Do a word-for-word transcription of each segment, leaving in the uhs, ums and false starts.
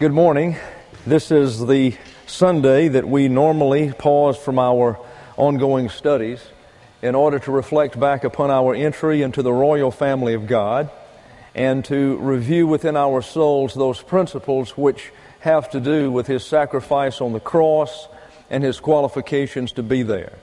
Good morning. This is the Sunday that we normally pause from our ongoing studies in order to reflect back upon our entry into the royal family of God and to review within our souls those principles which have to do with His sacrifice on the cross and His qualifications to be there.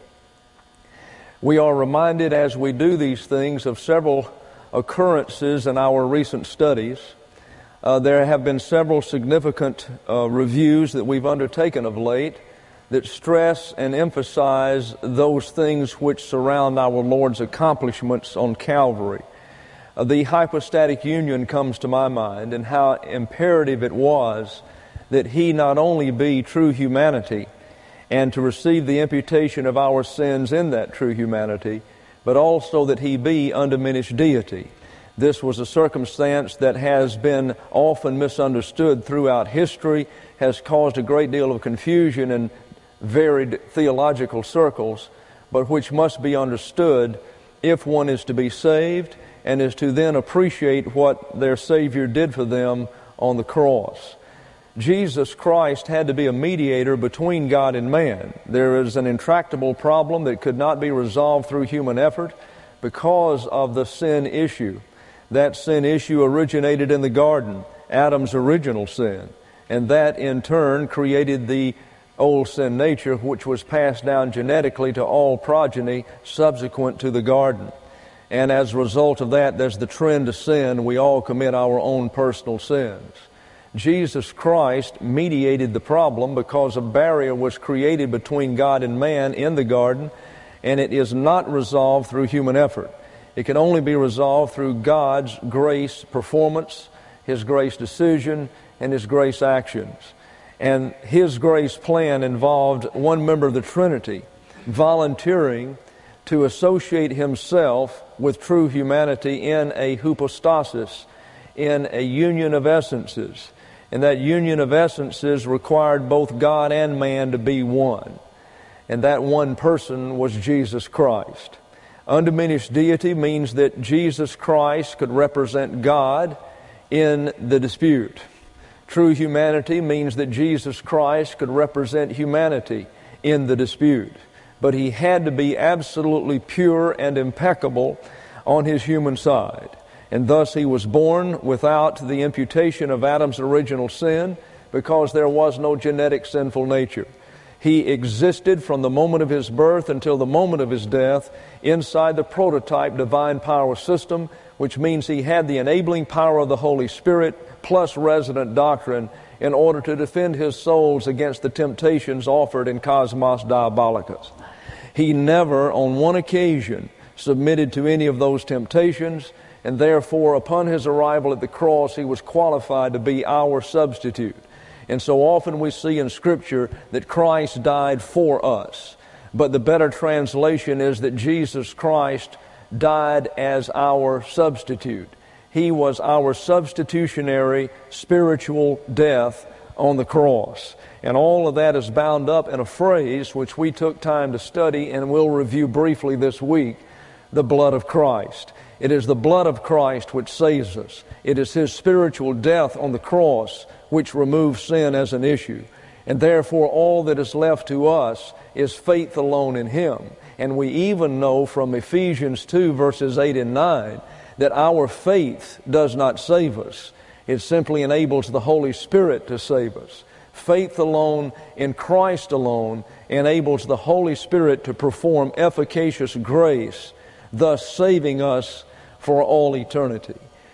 We are reminded as we do these things of several occurrences in our recent studies. Uh, there have been several significant uh, reviews that we've undertaken of late that stress and emphasize those things which surround our Lord's accomplishments on Calvary. Uh, the hypostatic union comes to my mind, and how imperative it was that He not only be true humanity and to receive the imputation of our sins in that true humanity, but also that He be undiminished deity. This was a circumstance that has been often misunderstood throughout history, has caused a great deal of confusion in varied theological circles, but which must be understood if one is to be saved and is to then appreciate what their Savior did for them on the cross. Jesus Christ had to be a mediator between God and man. There is an intractable problem that could not be resolved through human effort because of the sin issue. That sin issue originated in the garden, Adam's original sin, and that in turn created the old sin nature, which was passed down genetically to all progeny subsequent to the garden. And as a result of that, there's the trend to sin. We all commit our own personal sins. Jesus Christ mediated the problem because a barrier was created between God and man in the garden, and it is not resolved through human effort. It can only be resolved through God's grace performance, His grace decision, and His grace actions. And His grace plan involved one member of the Trinity volunteering to associate Himself with true humanity in a hypostasis, in a union of essences. And that union of essences required both God and man to be one. And that one person was Jesus Christ. Undiminished deity means that Jesus Christ could represent God in the dispute. True humanity means that Jesus Christ could represent humanity in the dispute. But He had to be absolutely pure and impeccable on His human side. And thus He was born without the imputation of Adam's original sin because there was no genetic sinful nature. He existed from the moment of His birth until the moment of His death inside the prototype divine power system, which means He had the enabling power of the Holy Spirit plus resident doctrine in order to defend His souls against the temptations offered in Cosmos Diabolicus. He never on one occasion submitted to any of those temptations, and therefore upon His arrival at the cross He was qualified to be our substitute. And so often we see in Scripture that Christ died for us. But the better translation is that Jesus Christ died as our substitute. He was our substitutionary spiritual death on the cross. And all of that is bound up in a phrase which we took time to study and will review briefly this week, the blood of Christ. It is the blood of Christ which saves us. It is His spiritual death on the cross which removes sin as an issue. And therefore all that is left to us is faith alone in Him. And we even know from Ephesians two verses eight and nine that our faith does not save us. It simply enables the Holy Spirit to save us. Faith alone in Christ alone enables the Holy Spirit to perform efficacious grace, thus saving us for all eternity.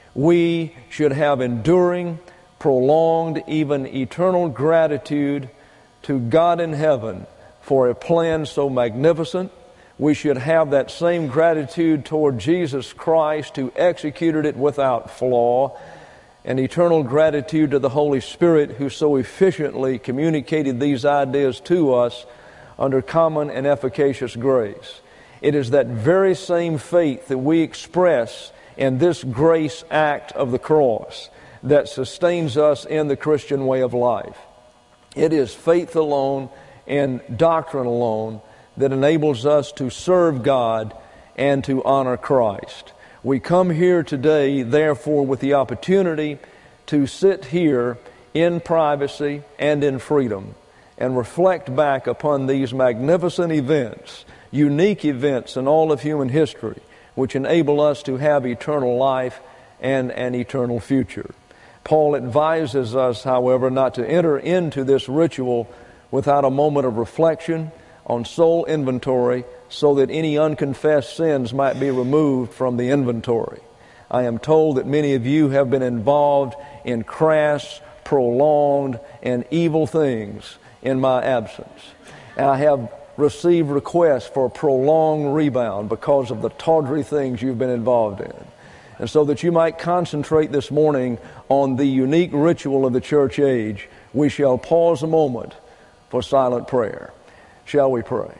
We should have enduring, prolonged, even eternal gratitude to God in heaven for a plan so magnificent. We should have that same gratitude toward Jesus Christ who executed it without flaw, and eternal gratitude to the Holy Spirit who so efficiently communicated these ideas to us under common and efficacious grace. It is that very same faith that we express in this grace act of the cross that sustains us in the Christian way of life. It is faith alone and doctrine alone that enables us to serve God and to honor Christ. We come here today, therefore, with the opportunity to sit here in privacy and in freedom and reflect back upon these magnificent events, unique events in all of human history, which enable us to have eternal life and an eternal future. Paul advises us, however, not to enter into this ritual without a moment of reflection on soul inventory so that any unconfessed sins might be removed from the inventory. I am told that many of you have been involved in crass, prolonged, and evil things in my absence. And I have received requests for a prolonged rebound because of the tawdry things you've been involved in. And so that you might concentrate this morning on the unique ritual of the church age, we shall pause a moment for silent prayer. Shall we pray?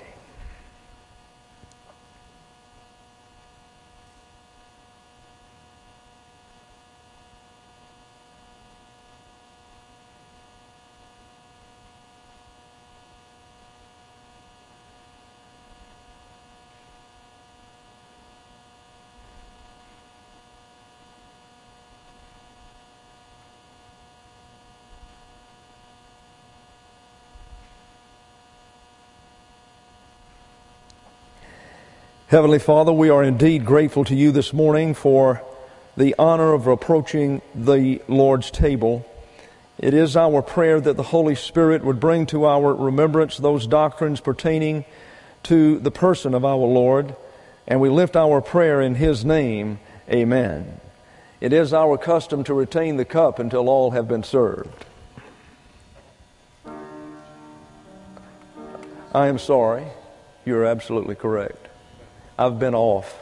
Heavenly Father, we are indeed grateful to you this morning for the honor of approaching the Lord's table. It is our prayer that the Holy Spirit would bring to our remembrance those doctrines pertaining to the person of our Lord, and we lift our prayer in His name. Amen. It is our custom to retain the cup until all have been served. I am sorry. You're absolutely correct. I've been off.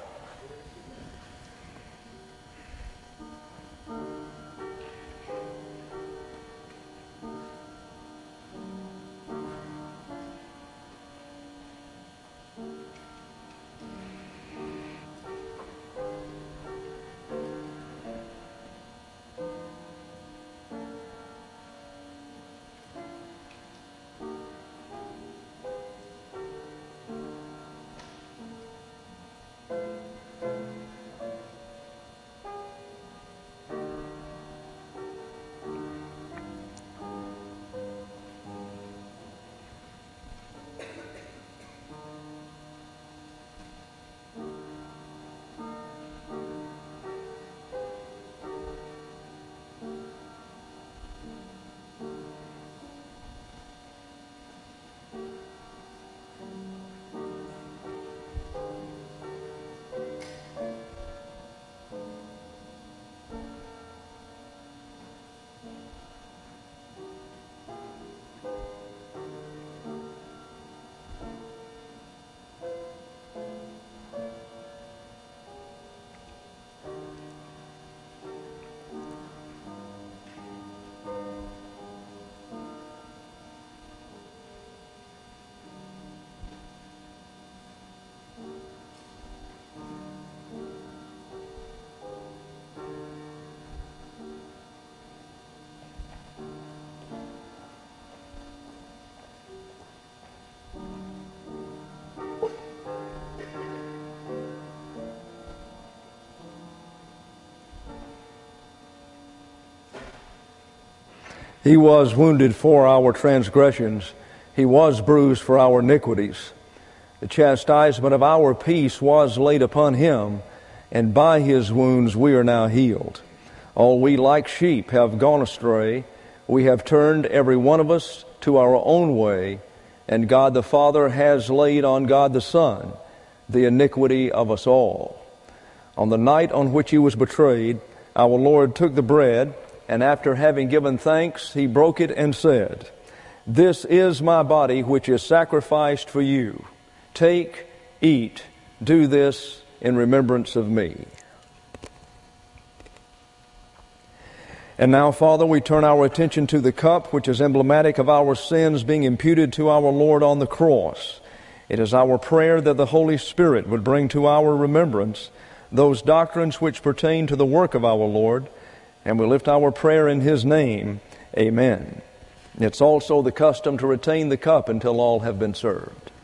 He was wounded for our transgressions. He was bruised for our iniquities. The chastisement of our peace was laid upon Him, and by His wounds we are now healed. All we like sheep have gone astray. We have turned every one of us to our own way, and God the Father has laid on God the Son the iniquity of us all. On the night on which He was betrayed, our Lord took the bread, and after having given thanks, He broke it and said, "This is my body which is sacrificed for you. Take, eat, do this in remembrance of me." And now, Father, we turn our attention to the cup, which is emblematic of our sins being imputed to our Lord on the cross. It is our prayer that the Holy Spirit would bring to our remembrance those doctrines which pertain to the work of our Lord, and we lift our prayer in His name. Amen. It's also the custom to retain the cup until all have been served.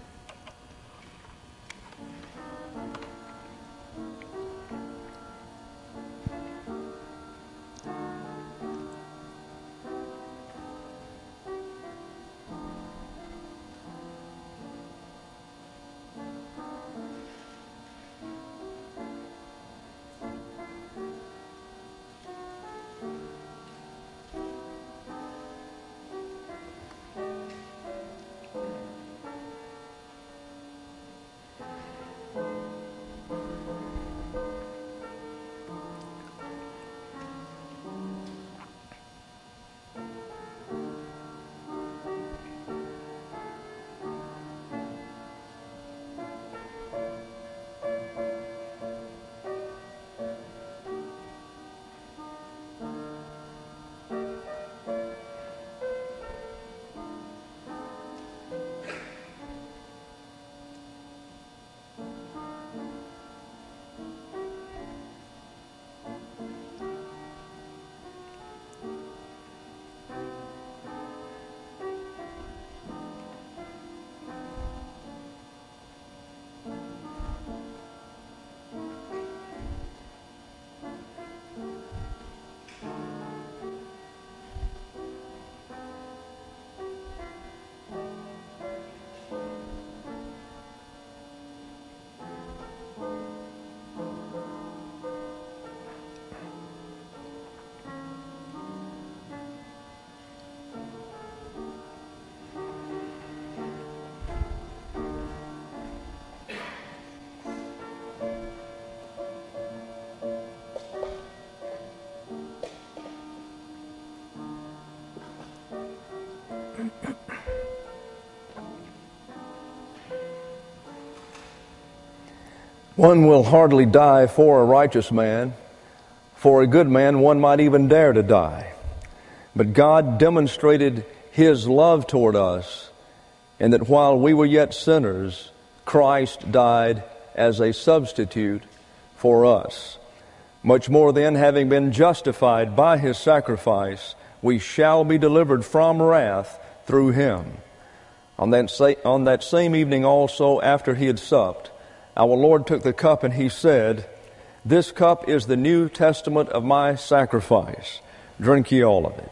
One will hardly die for a righteous man. For a good man, one might even dare to die. But God demonstrated His love toward us, in that while we were yet sinners, Christ died as a substitute for us. Much more then, having been justified by His sacrifice, we shall be delivered from wrath through Him. On that, sa- on that same evening also, after He had supped, our Lord took the cup and He said, "This cup is the New Testament of my sacrifice. Drink ye all of it.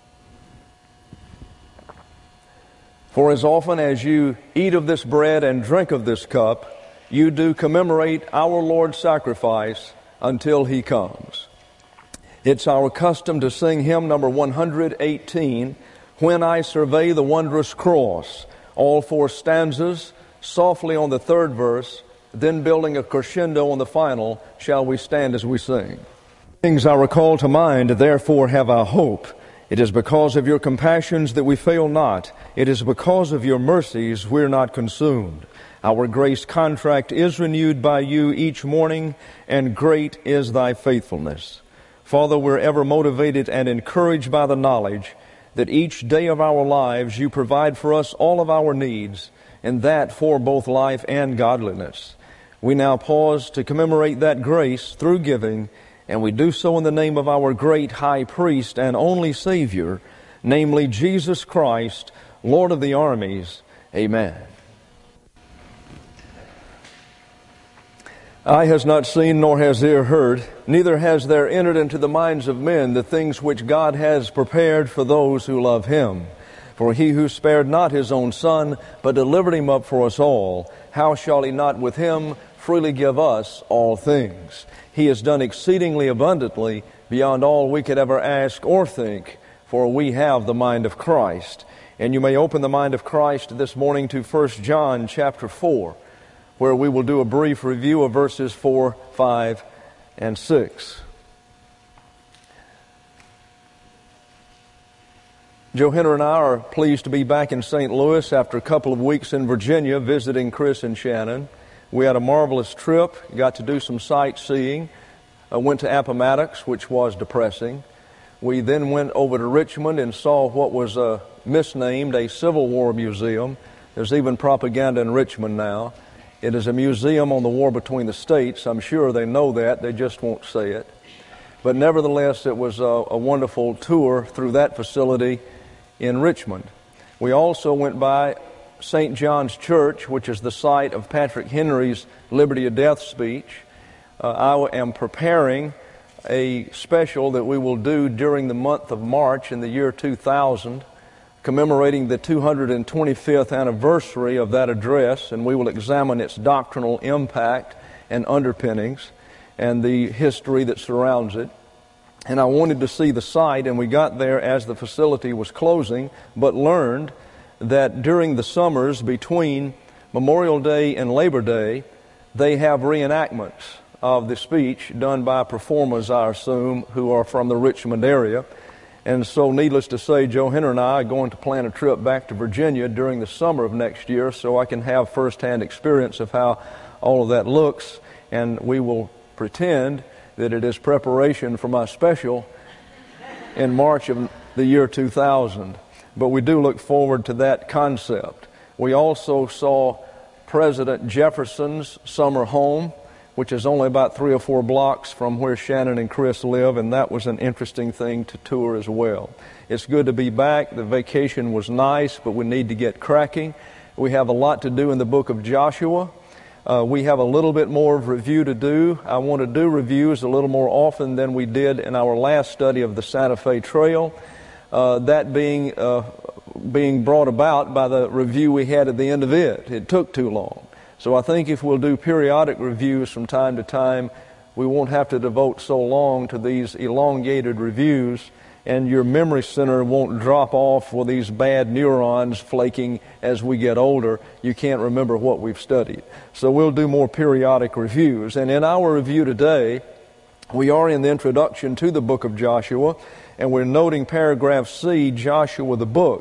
For as often as you eat of this bread and drink of this cup, you do commemorate our Lord's sacrifice until He comes." It's our custom to sing hymn number one hundred eighteen, "When I Survey the Wondrous Cross," all four stanzas, softly on the third verse, then building a crescendo on the final, shall we stand as we sing. Things I recall to mind, therefore have I hope. It is because of your compassions that we fail not. It is because of your mercies we're not consumed. Our grace contract is renewed by you each morning, and great is thy faithfulness. Father, we're ever motivated and encouraged by the knowledge that each day of our lives you provide for us all of our needs, and that for both life and godliness. We now pause to commemorate that grace through giving, and we do so in the name of our great high priest and only Savior, namely Jesus Christ, Lord of the armies. Amen. Eye has not seen, nor has ear heard, neither has there entered into the minds of men the things which God has prepared for those who love Him. For He who spared not His own Son, but delivered Him up for us all, how shall He not with Him freely give us all things? He has done exceedingly abundantly beyond all we could ever ask or think, for we have the mind of Christ. And you may open the mind of Christ this morning to First John chapter four, where we will do a brief review of verses four, five, and six. Joe Henner and I are pleased to be back in Saint Louis after a couple of weeks in Virginia visiting Chris and Shannon. We had a marvelous trip, got to do some sightseeing, uh, went to Appomattox, which was depressing. We then went over to Richmond and saw what was uh, misnamed a Civil War museum. There's even propaganda in Richmond now. It is a museum on the war between the states. I'm sure they know that, they just won't say it. But nevertheless, it was a, a wonderful tour through that facility in Richmond. We also went by Saint John's Church, which is the site of Patrick Henry's Liberty or Death speech. Uh, I am preparing a special that we will do during the month of March in the year two thousand, commemorating the two hundred twenty-fifth anniversary of that address, and we will examine its doctrinal impact and underpinnings and the history that surrounds it. And I wanted to see the site, and we got there as the facility was closing, but learned that during the summers between Memorial Day and Labor Day, they have reenactments of the speech done by performers, I assume, who are from the Richmond area. And so, needless to say, Joe Henner and I are going to plan a trip back to Virginia during the summer of next year so I can have firsthand experience of how all of that looks, and we will pretend that it is preparation for my special in March of the year two thousand. But we do look forward to that concept. We also saw President Jefferson's summer home, which is only about three or four blocks from where Shannon and Chris live, and that was an interesting thing to tour as well. It's good to be back. The vacation was nice, but we need to get cracking. We have a lot to do in the book of Joshua. Uh, we have a little bit more of review to do. I want to do reviews a little more often than we did in our last study of the Santa Fe Trail. Uh, that being uh, being brought about by the review we had at the end of it. It took too long. So I think if we'll do periodic reviews from time to time, we won't have to devote so long to these elongated reviews, and your memory center won't drop off with these bad neurons flaking as we get older. You can't remember what we've studied. So we'll do more periodic reviews. And in our review today, we are in the introduction to the book of Joshua, and we're noting paragraph C, Joshua the book.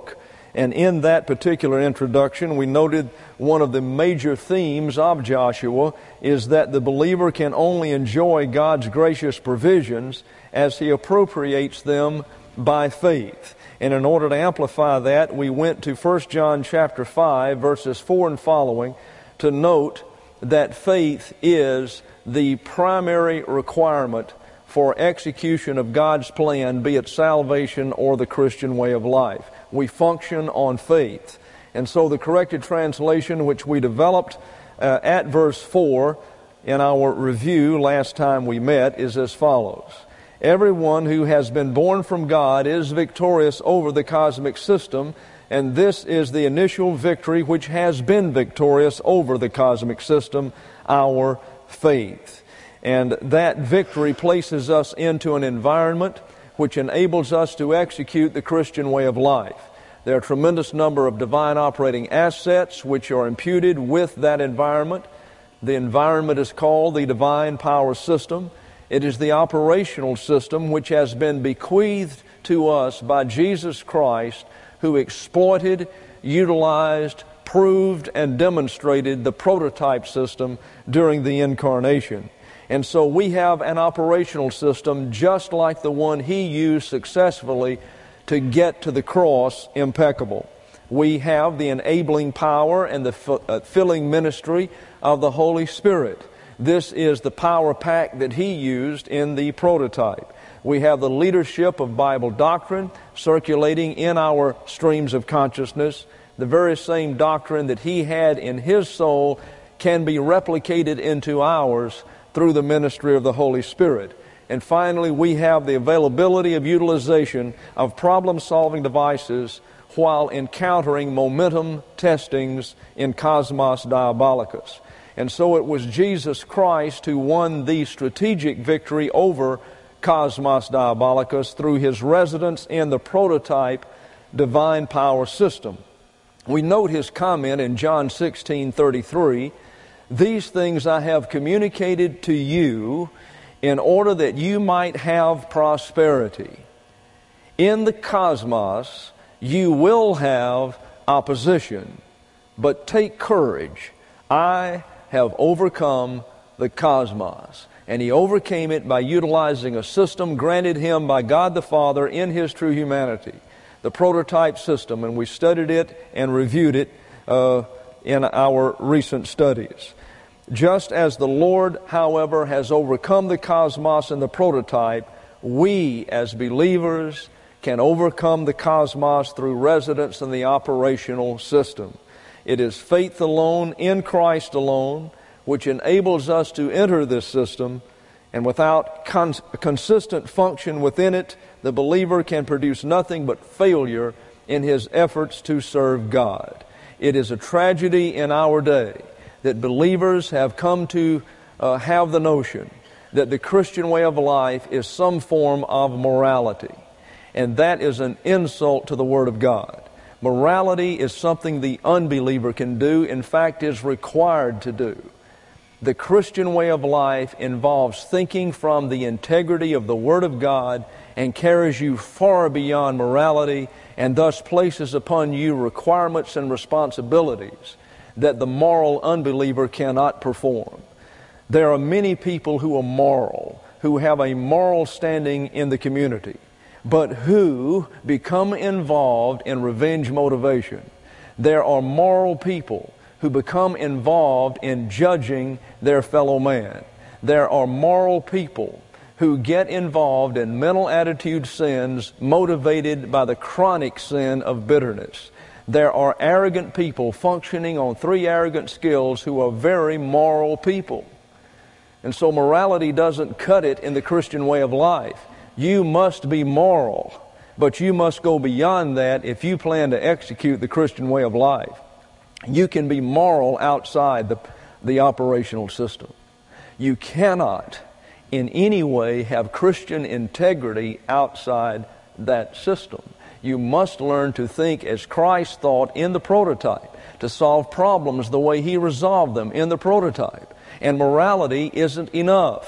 And in that particular introduction, we noted one of the major themes of Joshua is that the believer can only enjoy God's gracious provisions as he appropriates them by faith. And in order to amplify that, we went to First John chapter five, verses four and following, to note that faith is the primary requirement for execution of God's plan, be it salvation or the Christian way of life. We function on faith. And so the corrected translation which we developed uh, at verse four in our review last time we met is as follows. Everyone who has been born from God is victorious over the cosmic system, and this is the initial victory which has been victorious over the cosmic system, our faith. And that victory places us into an environment which enables us to execute the Christian way of life. There are a tremendous number of divine operating assets which are imputed with that environment. The environment is called the divine power system. It is the operational system which has been bequeathed to us by Jesus Christ, who exploited, utilized, proved, and demonstrated the prototype system during the incarnation. And so we have an operational system just like the one He used successfully to get to the cross impeccable. We have the enabling power and the filling ministry of the Holy Spirit. This is the power pack that He used in the prototype. We have the leadership of Bible doctrine circulating in our streams of consciousness. The very same doctrine that He had in His soul can be replicated into ours through the ministry of the Holy Spirit. And finally, we have the availability of utilization of problem-solving devices while encountering momentum testings in Cosmos Diabolicus. And so it was Jesus Christ who won the strategic victory over Cosmos Diabolicus through His residence in the prototype divine power system. We note His comment in John sixteen thirty-three, "These things I have communicated to you in order that you might have prosperity. In the cosmos you will have opposition, but take courage. I have overcome the cosmos." And He overcame it by utilizing a system granted Him by God the Father in His true humanity, the prototype system, and we studied it and reviewed it uh, in our recent studies. Just as the Lord, however, has overcome the cosmos and the prototype, we as believers can overcome the cosmos through residence in the operational system. It is faith alone, in Christ alone, which enables us to enter this system, and without cons- consistent function within it, the believer can produce nothing but failure in his efforts to serve God. It is a tragedy in our day that believers have come to uh, have the notion that the Christian way of life is some form of morality, and that is an insult to the Word of God. Morality is something the unbeliever can do, in fact is required to do. The Christian way of life involves thinking from the integrity of the Word of God and carries you far beyond morality, and thus places upon you requirements and responsibilities that the moral unbeliever cannot perform. There are many people who are moral, who have a moral standing in the community, but who become involved in revenge motivation. There are moral people who become involved in judging their fellow man. There are moral people who get involved in mental attitude sins motivated by the chronic sin of bitterness. There are arrogant people functioning on three arrogant skills who are very moral people. And so morality doesn't cut it in the Christian way of life. You must be moral, but you must go beyond that if you plan to execute the Christian way of life. You can be moral outside the, the operational system. You cannot in any way have Christian integrity outside that system. You must learn to think as Christ thought in the prototype, to solve problems the way He resolved them in the prototype. And morality isn't enough.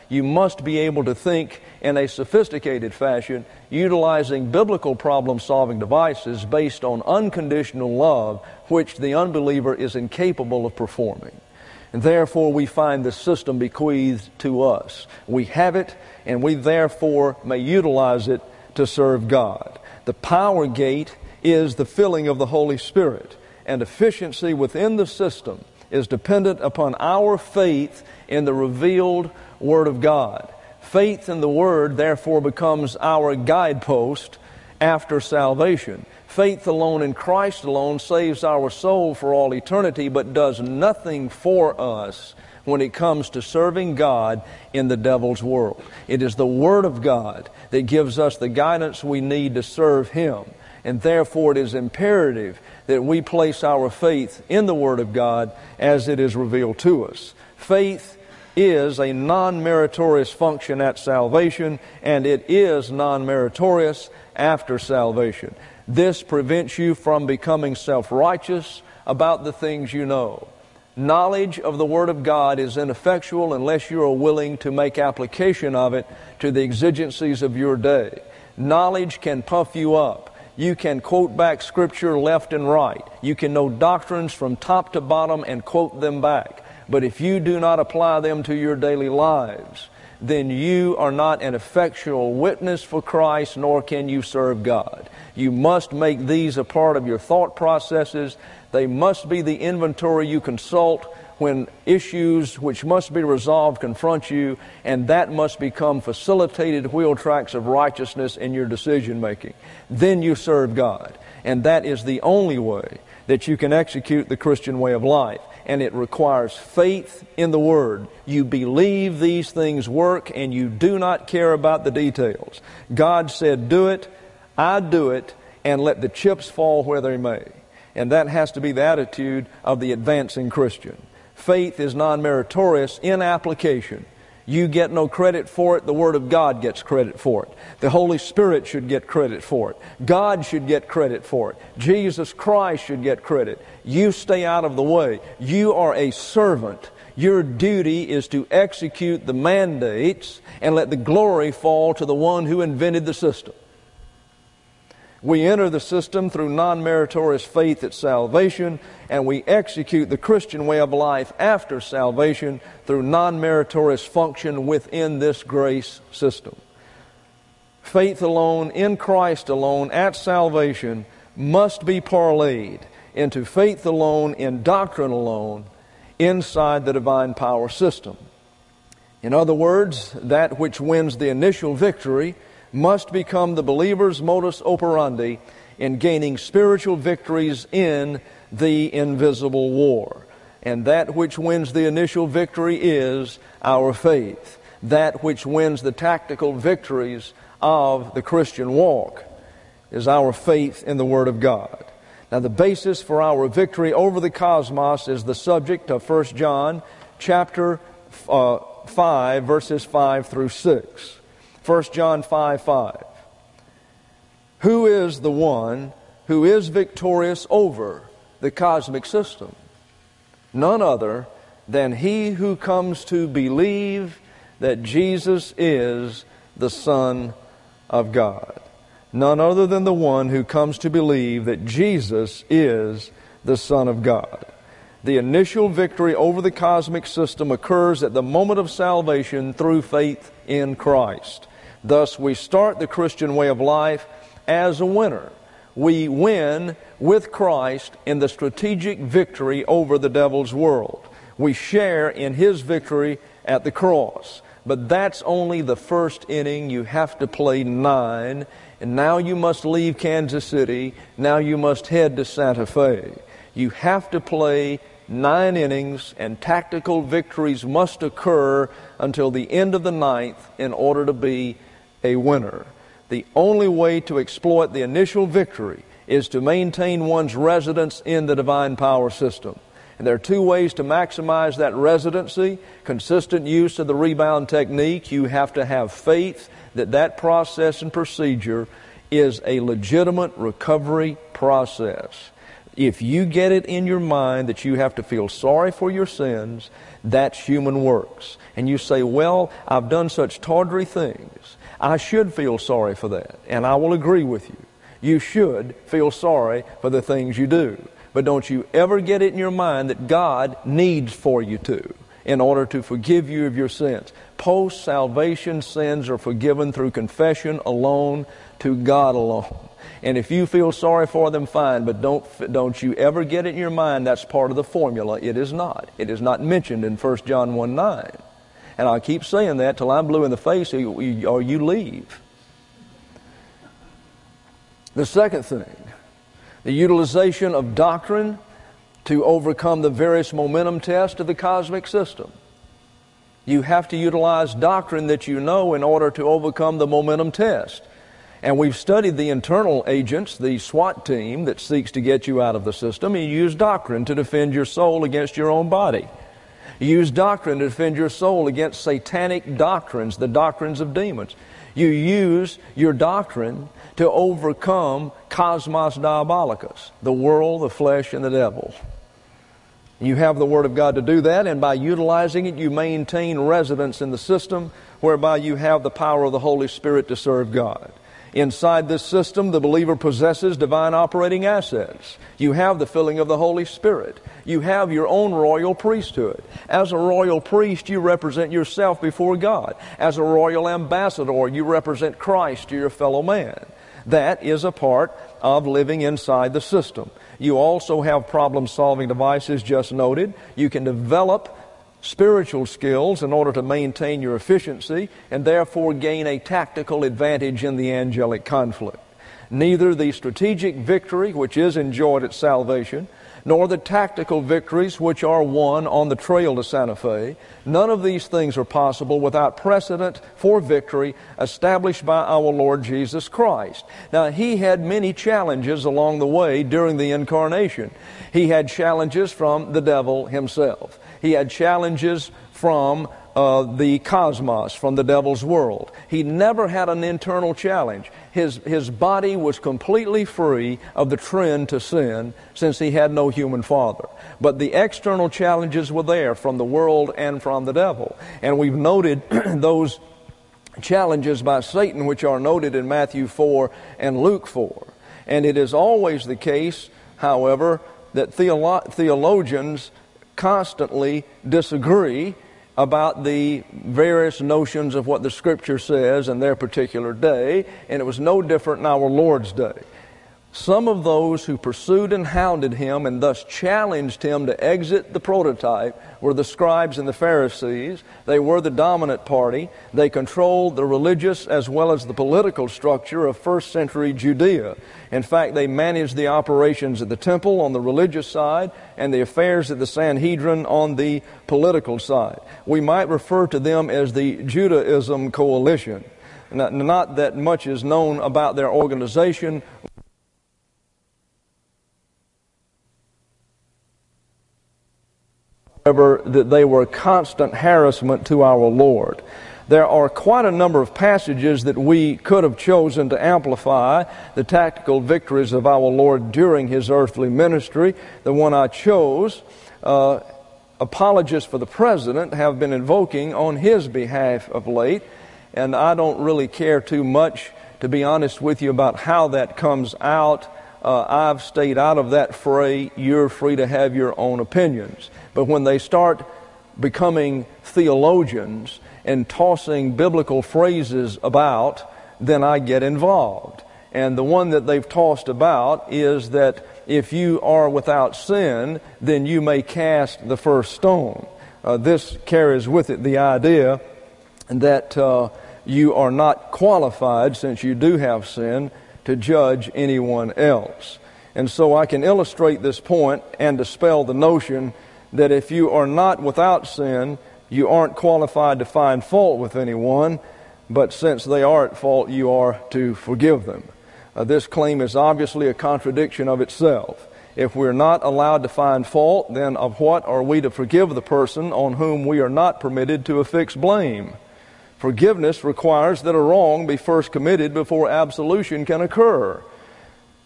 You must be able to think in a sophisticated fashion, utilizing biblical problem-solving devices based on unconditional love, which the unbeliever is incapable of performing. And therefore, we find this system bequeathed to us. We have it, and we therefore may utilize it to serve God. The power gate is the filling of the Holy Spirit, and efficiency within the system is dependent upon our faith in the revealed Word of God. Faith in the Word, therefore, becomes our guidepost after salvation. Faith alone in Christ alone saves our soul for all eternity, but does nothing for us when it comes to serving God in the devil's world. It is the Word of God that gives us the guidance we need to serve Him. And therefore it is imperative that we place our faith in the Word of God as it is revealed to us. Faith is a non-meritorious function at salvation, and it is non-meritorious after salvation. This prevents you from becoming self-righteous about the things you know. Knowledge of the Word of God is ineffectual unless you are willing to make application of it to the exigencies of your day. Knowledge can puff you up. You can quote back Scripture left and right. You can know doctrines from top to bottom and quote them back. But if you do not apply them to your daily lives, then you are not an effectual witness for Christ, nor can you serve God. You must make these a part of your thought processes. They must be the inventory you consult when issues which must be resolved confront you, and that must become facilitated wheel tracks of righteousness in your decision making. Then you serve God, and that is the only way that you can execute the Christian way of life. And it requires faith in the Word. You believe these things work, and you do not care about the details. God said, do it, I do it, and let the chips fall where they may. And that has to be the attitude of the advancing Christian. Faith is non-meritorious in application. You get no credit for it. The Word of God gets credit for it. The Holy Spirit should get credit for it. God should get credit for it. Jesus Christ should get credit. You stay out of the way. You are a servant. Your duty is to execute the mandates and let the glory fall to the one who invented the system. We enter the system through non-meritorious faith at salvation, and we execute the Christian way of life after salvation through non-meritorious function within this grace system. Faith alone, in Christ alone, at salvation, must be parlayed into faith alone, in doctrine alone, inside the divine power system. In other words, that which wins the initial victory must become the believer's modus operandi in gaining spiritual victories in the invisible war. And that which wins the initial victory is our faith. That which wins the tactical victories of the Christian walk is our faith in the Word of God. Now, the basis for our victory over the cosmos is the subject of First John chapter uh, five, verses five through six. First John five five. Who is the one who is victorious over the cosmic system? None other than he who comes to believe that Jesus is the Son of God. None other than the one who comes to believe that Jesus is the Son of God. The initial victory over the cosmic system occurs at the moment of salvation through faith in Christ. Thus, we start the Christian way of life as a winner. We win with Christ in the strategic victory over the devil's world. We share in His victory at the cross. But that's only the first inning. You have to play nine. And now you must leave Kansas City. Now you must head to Santa Fe. You have to play nine innings, and tactical victories must occur until the end of the ninth in order to be a winner. The only way to exploit the initial victory is to maintain one's residence in the divine power system. And there are two ways to maximize that residency. Consistent use of the rebound technique. You have to have faith that that process and procedure is a legitimate recovery process. If you get it in your mind that you have to feel sorry for your sins, that's human works. And you say, well, I've done such tawdry things. I should feel sorry for that. And I will agree with you. You should feel sorry for the things you do. But don't you ever get it in your mind that God needs for you to, in order to forgive you of your sins. Post-salvation sins are forgiven through confession alone, to God alone. And if you feel sorry for them, fine, but don't don't you ever get it in your mind that's part of the formula. It is not. It is not mentioned in First John one nine. And I keep saying that till I'm blue in the face or you, or you leave. The second thing, the utilization of doctrine to overcome the various momentum tests of the cosmic system. You have to utilize doctrine that you know in order to overcome the momentum test. And we've studied the internal agents, the SWAT team that seeks to get you out of the system. You use doctrine to defend your soul against your own body. You use doctrine to defend your soul against satanic doctrines, the doctrines of demons. You use your doctrine to overcome cosmos diabolicus, the world, the flesh, and the devil. You have the Word of God to do that, and by utilizing it, you maintain residence in the system, whereby you have the power of the Holy Spirit to serve God. Inside this system, the believer possesses divine operating assets. You have the filling of the Holy Spirit. You have your own royal priesthood. As a royal priest, you represent yourself before God. As a royal ambassador, you represent Christ to your fellow man. That is a part of living inside the system. You also have problem-solving devices just noted. You can develop spiritual skills in order to maintain your efficiency and therefore gain a tactical advantage in the angelic conflict. Neither the strategic victory which is enjoyed at salvation, nor the tactical victories which are won on the trail to Santa Fe, none of these things are possible without precedent for victory established by our Lord Jesus Christ. Now, He had many challenges along the way during the incarnation. He had challenges from the devil himself. He had challenges from uh, the cosmos, from the devil's world. He never had an internal challenge. His, his body was completely free of the trend to sin, since he had no human father. But the external challenges were there from the world and from the devil. And we've noted those challenges by Satan, which are noted in Matthew four and Luke four. And it is always the case, however, that theolo- theologians constantly disagree about the various notions of what the Scripture says in their particular day, and it was no different in our Lord's day. Some of those who pursued and hounded him and thus challenged him to exit the prototype were the scribes and the Pharisees. They were the dominant party. They controlled the religious as well as the political structure of first century Judea. In fact, they managed the operations of the temple on the religious side and the affairs of the Sanhedrin on the political side. We might refer to them as the Judaism coalition. Not, not that much is known about their organization. However, that they were a constant harassment to our Lord. There are quite a number of passages that we could have chosen to amplify the tactical victories of our Lord during His earthly ministry. The one I chose, uh, apologists for the President have been invoking on his behalf of late, and I don't really care too much, to be honest with you, about how that comes out. Uh, I've stayed out of that fray. You're free to have your own opinions. But when they start becoming theologians and tossing biblical phrases about, then I get involved. And the one that they've tossed about is that if you are without sin, then you may cast the first stone. Uh, this carries with it the idea that uh, you are not qualified, since you do have sin, to judge anyone else. And so I can illustrate this point and dispel the notion that if you are not without sin, you aren't qualified to find fault with anyone, but since they are at fault, you are to forgive them. Uh, this claim is obviously a contradiction of itself. If we're not allowed to find fault, then of what are we to forgive the person on whom we are not permitted to affix blame? Forgiveness requires that a wrong be first committed before absolution can occur.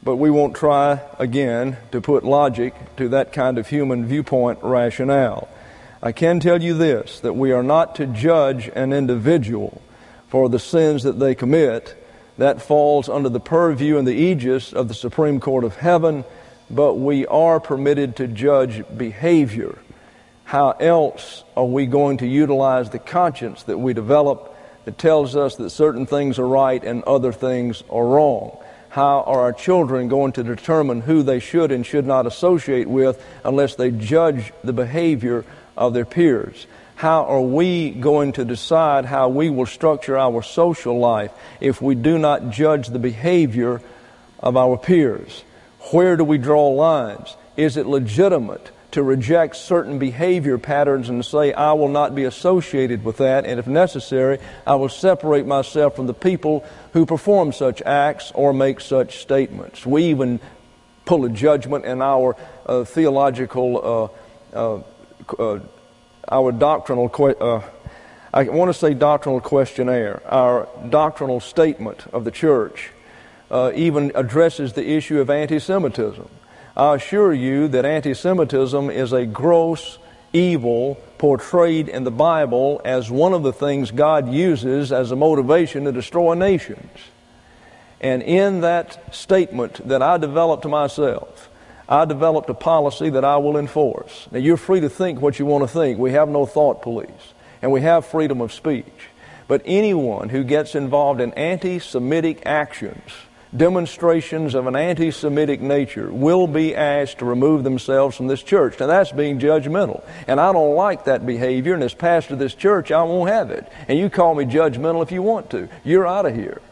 But we won't try again to put logic to that kind of human viewpoint rationale. I can tell you this, that we are not to judge an individual for the sins that they commit. That falls under the purview and the aegis of the Supreme Court of Heaven, but we are permitted to judge behavior. How else are we going to utilize the conscience that we develop that tells us that certain things are right and other things are wrong? How are our children going to determine who they should and should not associate with unless they judge the behavior of their peers? How are we going to decide how we will structure our social life if we do not judge the behavior of our peers? Where do we draw lines? Is it legitimate to reject certain behavior patterns and say, I will not be associated with that, and if necessary, I will separate myself from the people who perform such acts or make such statements? We even pull a judgment in our uh, theological, uh, uh, uh, our doctrinal, que- uh, I want to say doctrinal questionnaire, our doctrinal statement of the church uh, even addresses the issue of anti-Semitism. I assure you that anti-Semitism is a gross evil portrayed in the Bible as one of the things God uses as a motivation to destroy nations. And in that statement that I developed myself, I developed a policy that I will enforce. Now, you're free to think what you want to think. We have no thought police, and we have freedom of speech. But anyone who gets involved in anti-Semitic actions, demonstrations of an anti-Semitic nature, will be asked to remove themselves from this church. Now, that's being judgmental. And I don't like that behavior, and as pastor of this church, I won't have it. And you call me judgmental if you want to. You're out of here.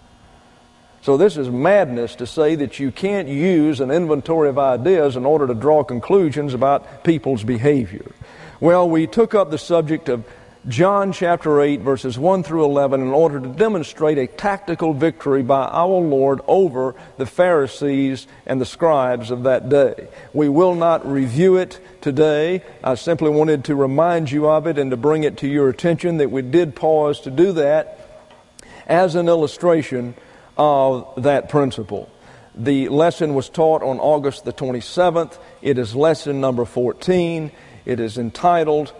So this is madness to say that you can't use an inventory of ideas in order to draw conclusions about people's behavior. Well, we took up the subject of John chapter eight, verses one through eleven, in order to demonstrate a tactical victory by our Lord over the Pharisees and the scribes of that day. We will not review it today. I simply wanted to remind you of it and to bring it to your attention that we did pause to do that as an illustration of that principle. The lesson was taught on August the twenty-seventh. It is lesson number fourteen. It is entitled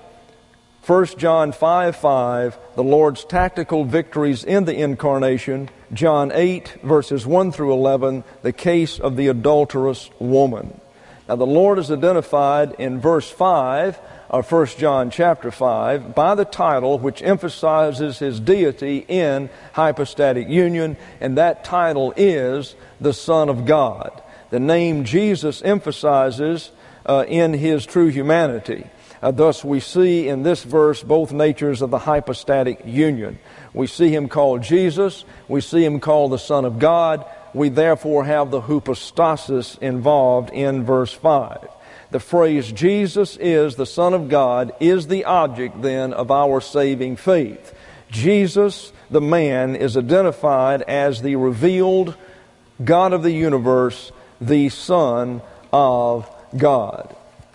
First John five five, the Lord's tactical victories in the incarnation. John eight, verses one through eleven, the case of the adulterous woman. Now, the Lord is identified in verse five of First John chapter five by the title which emphasizes His deity in hypostatic union, and that title is the Son of God. The name Jesus emphasizes uh, in His true humanity. Uh, thus, we see in this verse both natures of the hypostatic union. We see Him called Jesus. We see Him called the Son of God. We therefore have the hypostasis involved in verse five. The phrase, Jesus is the Son of God, is the object then of our saving faith. Jesus, the man, is identified as the revealed God of the universe, the Son of God.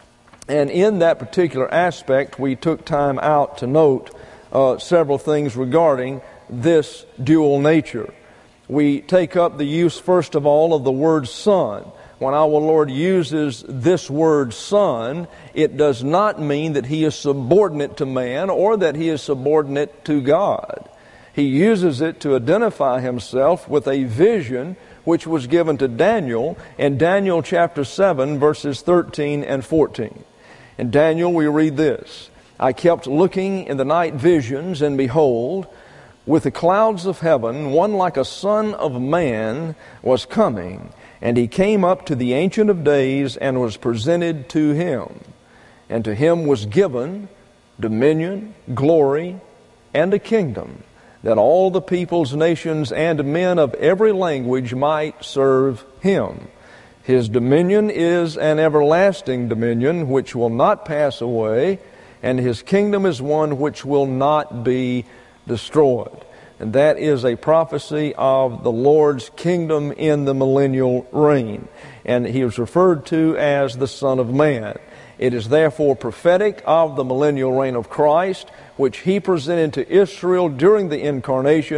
And in that particular aspect, we took time out to note uh, several things regarding this dual nature. We take up the use, first of all, of the word Son. When our Lord uses this word Son, it does not mean that He is subordinate to man or that He is subordinate to God. He uses it to identify Himself with a vision which was given to Daniel in Daniel chapter seven, verses thirteen and fourteen. In Daniel we read this, I kept looking in the night visions, and behold, with the clouds of heaven, one like a son of man was coming, and he came up to the Ancient of Days and was presented to him. And to him was given dominion, glory, and a kingdom, that all the peoples, nations, and men of every language might serve him. His dominion is an everlasting dominion which will not pass away, and His kingdom is one which will not be destroyed. And that is a prophecy of the Lord's kingdom in the millennial reign. And He is referred to as the Son of Man. It is therefore prophetic of the millennial reign of Christ, which He presented to Israel during the incarnation,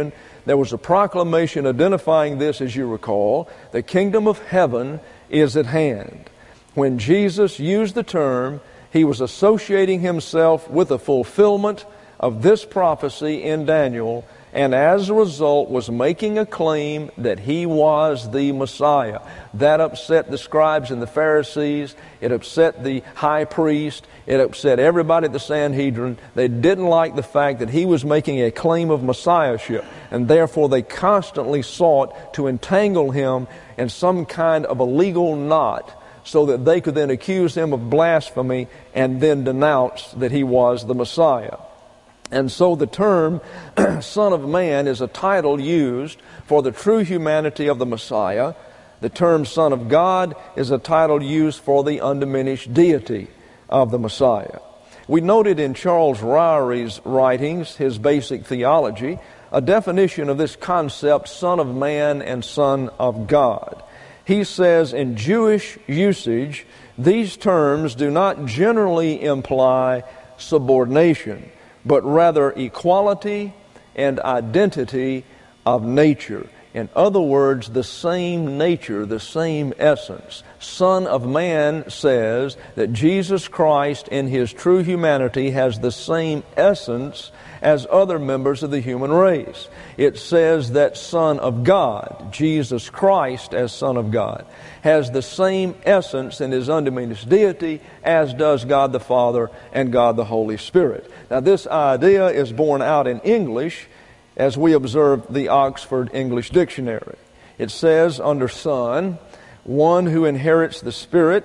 There was a proclamation identifying this, as you recall. The kingdom of heaven is at hand. When Jesus used the term, he was associating himself with the fulfillment of this prophecy in Daniel, and as a result was making a claim that he was the Messiah. That upset the scribes and the Pharisees. It upset the high priest. It upset everybody at the Sanhedrin. They didn't like the fact that he was making a claim of messiahship, and therefore they constantly sought to entangle him in some kind of a legal knot so that they could then accuse him of blasphemy and then denounce that he was the Messiah. And so the term Son of Man is a title used for the true humanity of the Messiah. The term Son of God is a title used for the undiminished deity of the Messiah. We noted in Charles Ryer's writings, his basic theology, a definition of this concept, Son of Man and Son of God. He says, in Jewish usage, these terms do not generally imply subordination, but rather equality and identity of nature. In other words, the same nature, the same essence. Son of Man says that Jesus Christ in his true humanity has the same essence as other members of the human race. It says that Son of God, Jesus Christ as Son of God, has the same essence in his undiminished deity as does God the Father and God the Holy Spirit. Now this idea is borne out in English as we observe the Oxford English Dictionary. It says under Son, one who inherits the spirit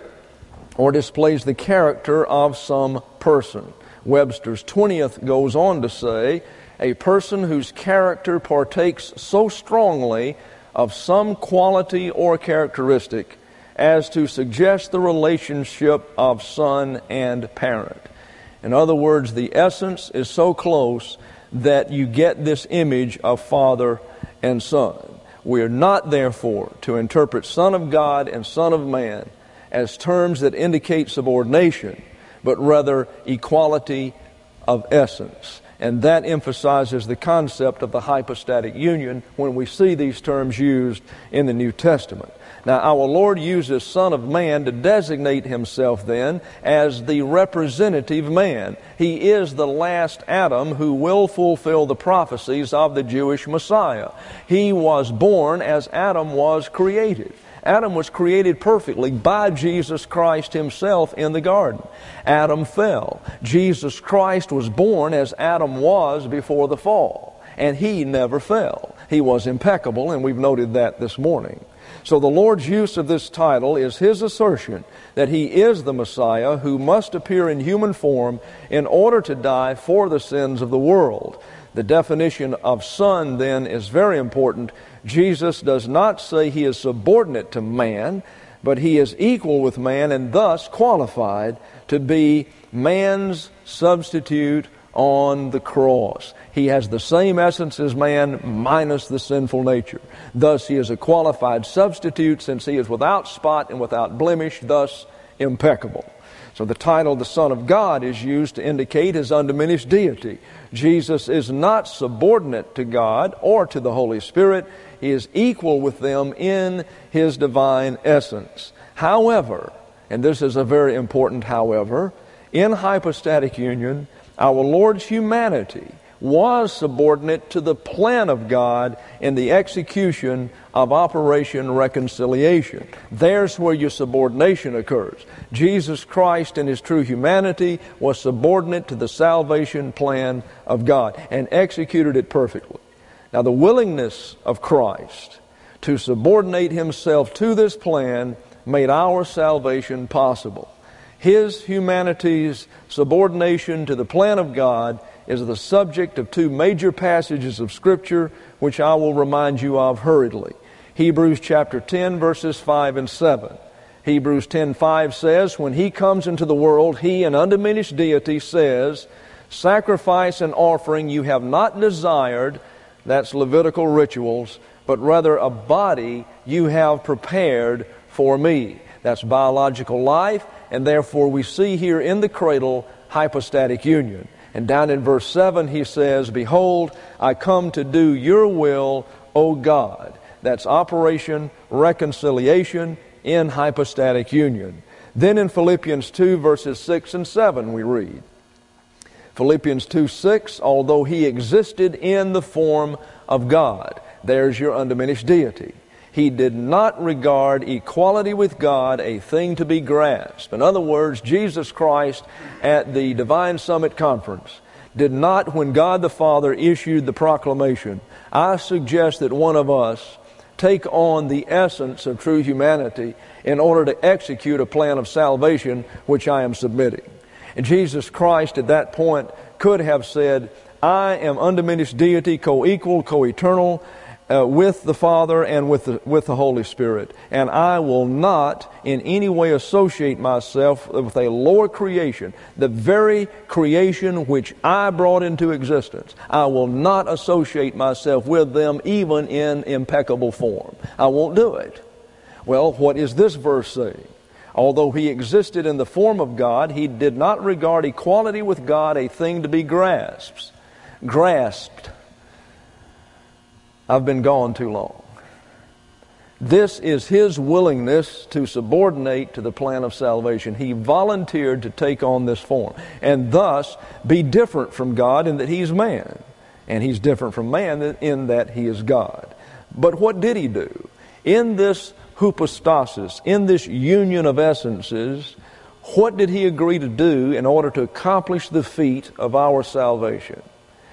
or displays the character of some person. Webster's twentieth goes on to say, a person whose character partakes so strongly of some quality or characteristic as to suggest the relationship of son and parent. In other words, the essence is so close that you get this image of father and son. We are not, therefore, to interpret Son of God and Son of Man as terms that indicate subordination, but rather equality of essence. And that emphasizes the concept of the hypostatic union when we see these terms used in the New Testament. Now, our Lord uses Son of Man to designate himself then as the representative man. He is the last Adam who will fulfill the prophecies of the Jewish Messiah. He was born as Adam was created. Adam was created perfectly by Jesus Christ himself in the garden. Adam fell. Jesus Christ was born as Adam was before the fall, and he never fell. He was impeccable, and we've noted that this morning. So the Lord's use of this title is his assertion that he is the Messiah who must appear in human form in order to die for the sins of the world. The definition of son, then, is very important. Jesus does not say he is subordinate to man, but he is equal with man and thus qualified to be man's substitute on the cross. He has the same essence as man minus the sinful nature. Thus he is a qualified substitute since he is without spot and without blemish, thus impeccable. So the title, the Son of God, is used to indicate his undiminished deity. Jesus is not subordinate to God or to the Holy Spirit. He is equal with them in his divine essence. However, and this is a very important however, in hypostatic union, our Lord's humanity was subordinate to the plan of God in the execution of Operation Reconciliation. There's where your subordination occurs. Jesus Christ in his true humanity was subordinate to the salvation plan of God and executed it perfectly. Now, the willingness of Christ to subordinate himself to this plan made our salvation possible. His humanity's subordination to the plan of God is the subject of two major passages of Scripture, which I will remind you of hurriedly. Hebrews chapter ten, verses five and seven. Hebrews ten five says, when he comes into the world, he, an undiminished deity, says, sacrifice and offering you have not desired, that's Levitical rituals, but rather a body you have prepared for me. That's biological life, and therefore we see here in the cradle hypostatic union. And down in verse seven he says, "Behold, I come to do your will, O God." That's Operation Reconciliation in hypostatic union. Then in Philippians two, verses six and seven we read, Philippians two six, "Although he existed in the form of God." There's your undiminished deity. "He did not regard equality with God a thing to be grasped." In other words, Jesus Christ at the Divine Summit Conference did not, when God the Father issued the proclamation, "I suggest that one of us take on the essence of true humanity in order to execute a plan of salvation which I am submitting." And Jesus Christ at that point could have said, "I am undiminished deity, co-equal, co-eternal, Uh, with the Father and with the, with the Holy Spirit. And I will not in any way associate myself with a lower creation, the very creation which I brought into existence. I will not associate myself with them even in impeccable form. I won't do it." Well, what is this verse saying? Although he existed in the form of God, he did not regard equality with God a thing to be grasped. Grasped. I've been gone too long. This is his willingness to subordinate to the plan of salvation. He volunteered to take on this form and thus be different from God in that he's man. And he's different from man in that he is God. But what did he do? In this hypostasis, in this union of essences, what did he agree to do in order to accomplish the feat of our salvation?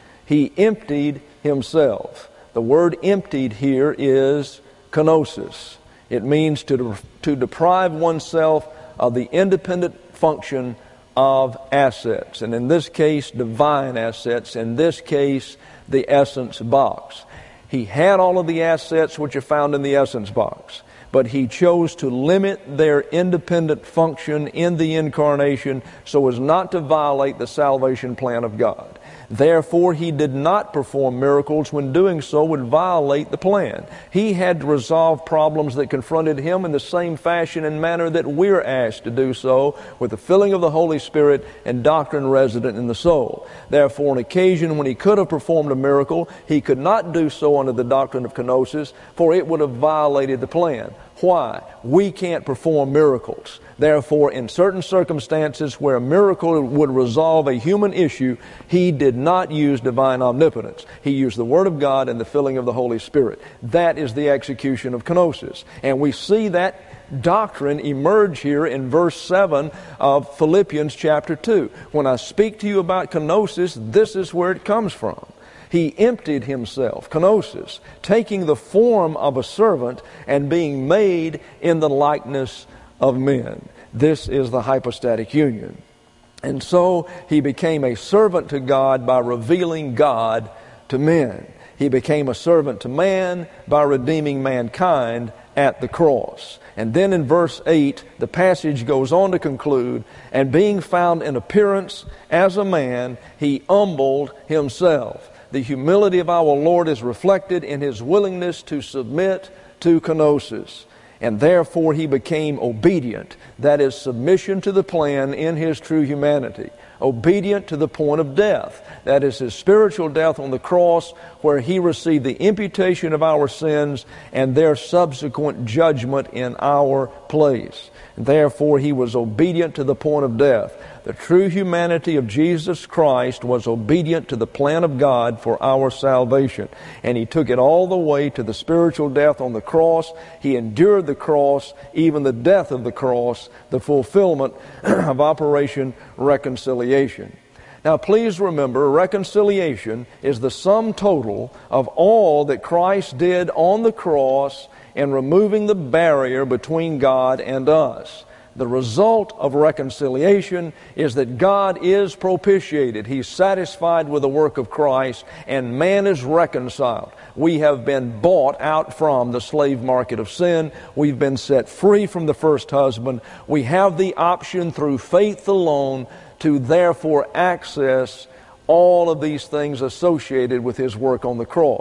He emptied himself. The word emptied here is kenosis. It means to, to deprive oneself of the independent function of assets. And in this case, divine assets. In this case, the essence box. He had all of the assets which are found in the essence box, but he chose to limit their independent function in the incarnation so as not to violate the salvation plan of God. Therefore, he did not perform miracles when doing so would violate the plan. He had to resolve problems that confronted him in the same fashion and manner that we're asked to do so, with the filling of the Holy Spirit and doctrine resident in the soul. Therefore, on occasion when he could have performed a miracle, he could not do so under the doctrine of kenosis, for it would have violated the plan. Why? We can't perform miracles. Therefore, in certain circumstances where a miracle would resolve a human issue, he did not use divine omnipotence. He used the Word of God and the filling of the Holy Spirit. That is the execution of kenosis. And we see that doctrine emerge here in verse seven of Philippians chapter two. When I speak to you about kenosis, this is where it comes from. He emptied himself, kenosis, taking the form of a servant and being made in the likeness of men. This is the hypostatic union. And so he became a servant to God by revealing God to men. He became a servant to man by redeeming mankind at the cross. And then in verse eight, the passage goes on to conclude, "And being found in appearance as a man, he humbled himself." The humility of our Lord is reflected in his willingness to submit to kenosis. And therefore he became obedient. That is, submission to the plan in his true humanity. Obedient to the point of death. That is his spiritual death on the cross, where he received the imputation of our sins and their subsequent judgment in our place. And therefore he was obedient to the point of death. The true humanity of Jesus Christ was obedient to the plan of God for our salvation. And he took it all the way to the spiritual death on the cross. He endured the cross, even the death of the cross, the fulfillment of Operation Reconciliation. Now please remember, reconciliation is the sum total of all that Christ did on the cross in removing the barrier between God and us. The result of reconciliation is that God is propitiated. He's satisfied with the work of Christ, and man is reconciled. We have been bought out from the slave market of sin. We've been set free from the first husband. We have the option through faith alone to therefore access all of these things associated with his work on the cross.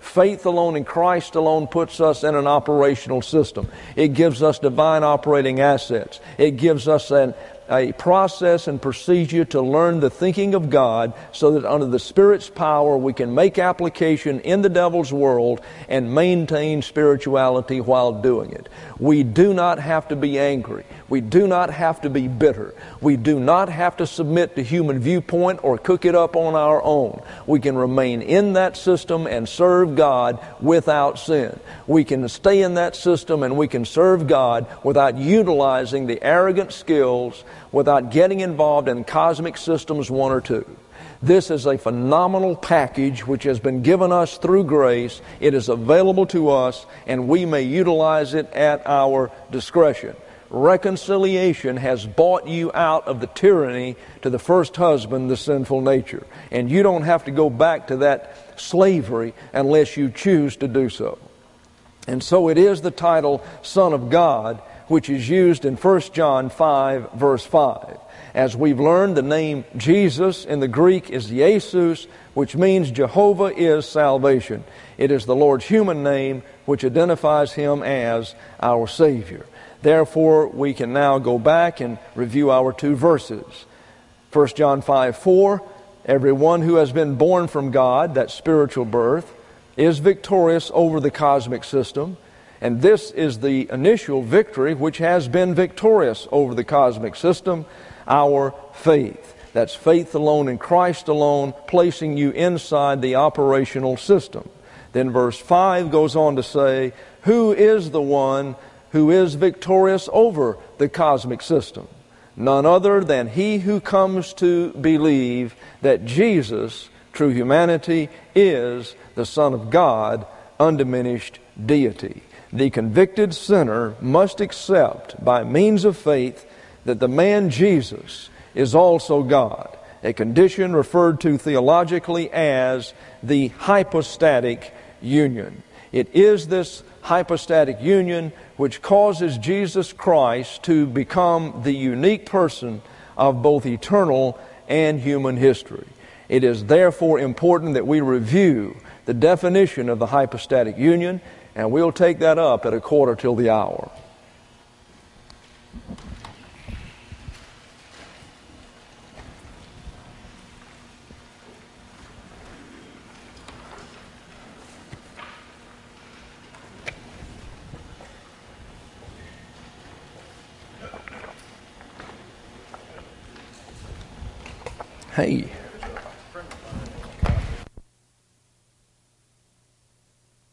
Faith alone in Christ alone puts us in an operational system. It gives us divine operating assets. It gives us an a process and procedure to learn the thinking of God so that under the Spirit's power we can make application in the devil's world and maintain spirituality while doing it. We do not have to be angry. We do not have to be bitter. We do not have to submit to human viewpoint or cook it up on our own. We can remain in that system and serve God without sin. We can stay in that system and we can serve God without utilizing the arrogant skills, without getting involved in cosmic systems one or two. This is a phenomenal package which has been given us through grace. It is available to us, and we may utilize it at our discretion. Reconciliation has bought you out of the tyranny to the first husband, the sinful nature. And you don't have to go back to that slavery unless you choose to do so. And so it is the title Son of God, which is used in First John five, verse five. As we've learned, the name Jesus in the Greek is Jesus, which means Jehovah is salvation. It is the Lord's human name, which identifies Him as our Savior. Therefore, we can now go back and review our two verses. First John five, four, everyone who has been born from God, that spiritual birth, is victorious over the cosmic system. And this is the initial victory which has been victorious over the cosmic system, our faith. That's faith alone in Christ alone, placing you inside the operational system. Then verse five goes on to say, who is the one who is victorious over the cosmic system? None other than he who comes to believe that Jesus, true humanity, is the Son of God, undiminished deity. The convicted sinner must accept by means of faith that the man Jesus is also God, a condition referred to theologically as the hypostatic union. It is this hypostatic union which causes Jesus Christ to become the unique person of both eternal and human history. It is therefore important that we review the definition of the hypostatic union, and we'll take that up at a quarter till the hour. Hey.